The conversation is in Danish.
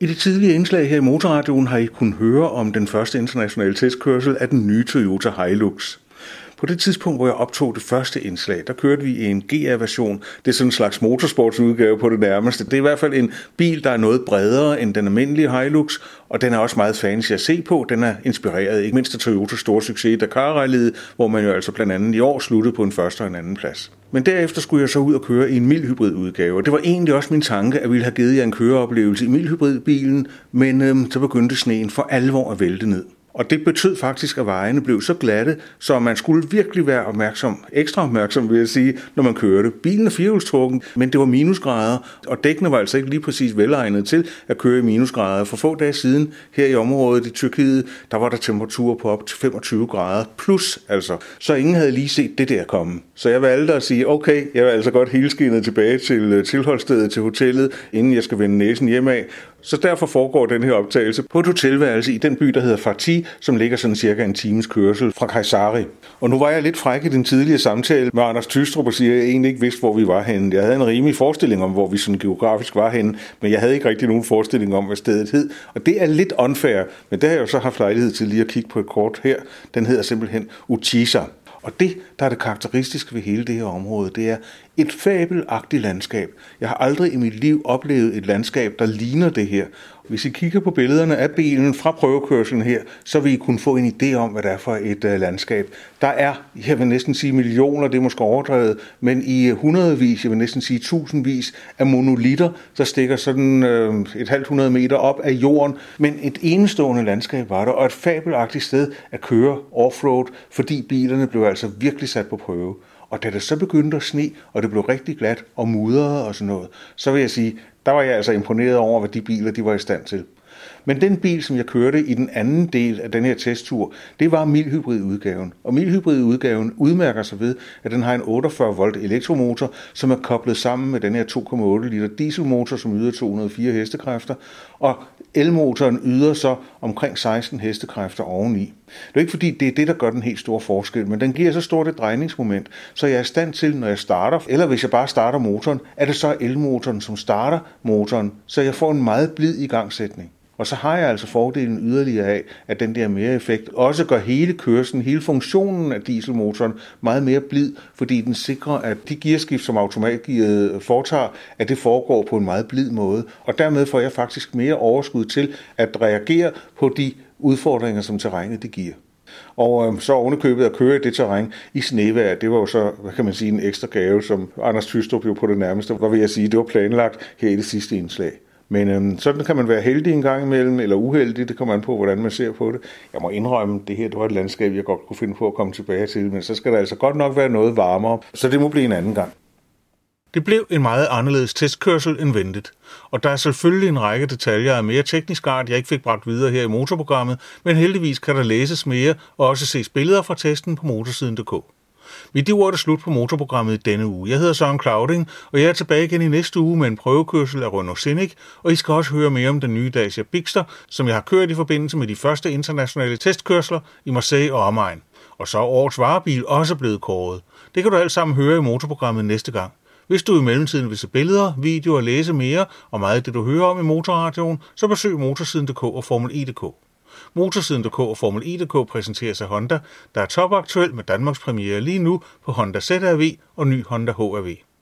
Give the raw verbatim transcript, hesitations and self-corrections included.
I det tidlige indslag her i Motorradioen har I kunnet høre om den første internationale testkørsel af den nye Toyota Hilux. På det tidspunkt, hvor jeg optog det første indslag, der kørte vi i en G R-version. Det er sådan en slags motorsportsudgave på det nærmeste. Det er i hvert fald en bil, der er noget bredere end den almindelige Hilux, og den er også meget fancy at se på. Den er inspireret ikke mindst af Toyotas store succes i Dakar-rallyet, hvor man jo altså blandt andet i år sluttede på en første og en anden plads. Men derefter skulle jeg så ud og køre i en mild hybridudgave, og det var egentlig også min tanke, at vi ville have givet jer en køreoplevelse i mild hybridbilen, men øhm, så begyndte sneen for alvor at vælte ned. Og det betød faktisk, at vejene blev så glatte, så man skulle virkelig være opmærksom, ekstra opmærksom vil jeg sige, når man kørte. Bilen er firehjulstrukken, men det var minusgrader, og dækkene var altså ikke lige præcis velegnet til at køre i minusgrader. For få dage siden her i området i Tyrkiet, der var der temperaturer på op til femogtyve grader plus altså. Så ingen havde lige set det der komme. Så jeg valgte at sige, okay, jeg vil altså godt helskindet tilbage til tilholdsstedet, til hotellet, inden jeg skal vende næsen hjemad. Så derfor foregår den her optagelse på et hotelværelse i den by, der hedder Fatih, som ligger sådan cirka en times kørsel fra Kayseri. Og nu var jeg lidt fræk i den tidligere samtale med Anders Tystrup og siger, at jeg egentlig ikke vidste, hvor vi var henne. Jeg havde en rimelig forestilling om, hvor vi sådan geografisk var henne, men jeg havde ikke rigtig nogen forestilling om, hvad stedet hed. Og det er lidt unfair, men der har jeg jo så haft lejlighed til lige at kigge på et kort her. Den hedder simpelthen Utisa. Og det, der er det karakteristiske ved hele det her område, det er et fabelagtigt landskab. Jeg har aldrig i mit liv oplevet et landskab, der ligner det her. Hvis I kigger på billederne af bilen fra prøvekørslen her, så vil I kunne få en idé om, hvad det er for et uh, landskab. Der er, jeg vil næsten sige millioner, det er måske overdrevet, men i hundredvis, jeg vil næsten sige tusindvis af monolitter, der stikker sådan uh, et halvt hundrede meter op af jorden. Men et enestående landskab var der, og et fabelagtigt sted at køre offroad, fordi bilerne blev altså virkelig sat på prøve. Og da det så begyndte at sne, og det blev rigtig glat og mudret og sådan noget, så vil jeg sige, der var jeg altså imponeret over, hvad de biler de var i stand til. Men den bil, som jeg kørte i den anden del af den her testtur, det var mildhybridudgaven. Og mildhybridudgaven udmærker sig ved, at den har en otteogfyrre volt elektromotor, som er koblet sammen med den her to komma otte liter dieselmotor, som yder to hundrede og fire hestekræfter. Og elmotoren yder så omkring seksten hestekræfter oveni. Det er ikke fordi, det er det, der gør den helt store forskel, men den giver så stort et drejningsmoment, så jeg er i stand til, når jeg starter, eller hvis jeg bare starter motoren, er det så elmotoren, som starter motoren, så jeg får en meget blid igangsætning. Og så har jeg altså fordelen yderligere af, at den der mere effekt også gør hele kørslen, hele funktionen af dieselmotoren meget mere blid, fordi den sikrer, at de gearskift, som automatgearet foretager, at det foregår på en meget blid måde. Og dermed får jeg faktisk mere overskud til at reagere på de udfordringer, som terrænet det giver. Og øhm, så ovenikøbet at køre i det terræn i snevejr, det var jo så, hvad kan man sige, en ekstra gave, som Anders Tystrup jo på det nærmeste, hvad vil jeg sige, det var planlagt her i det sidste indslag. Men øhm, sådan kan man være heldig en gang imellem, eller uheldig, det kommer an på, hvordan man ser på det. Jeg må indrømme, det her det var et landskab, jeg godt kunne finde på at komme tilbage til, men så skal der altså godt nok være noget varmere, så det må blive en anden gang. Det blev en meget anderledes testkørsel end ventet, og der er selvfølgelig en række detaljer af mere teknisk art, jeg ikke fik bragt videre her i motorprogrammet, men heldigvis kan der læses mere og også ses billeder fra testen på motorsiden punktum d k. Mit ord er slut på motorprogrammet i denne uge. Jeg hedder Søren Clauding, og jeg er tilbage igen i næste uge med en prøvekørsel af Renault Scenic, og I skal også høre mere om den nye Dacia Bigster, som jeg har kørt i forbindelse med de første internationale testkørsler i Marseille og omegn. Og så er årets varebil også blevet kåret. Det kan du alt sammen høre i motorprogrammet næste gang. Hvis du i mellemtiden vil se billeder, videoer, læse mere og meget af det, du hører om i Motorradioen, så besøg motorsiden punktum d k og Formel E punktum d k. Motorsiden punktum d k og Formel E punktum d k præsenteres af Honda, der er topaktuel med Danmarks premiere lige nu på Honda Z R V og ny Honda H R V.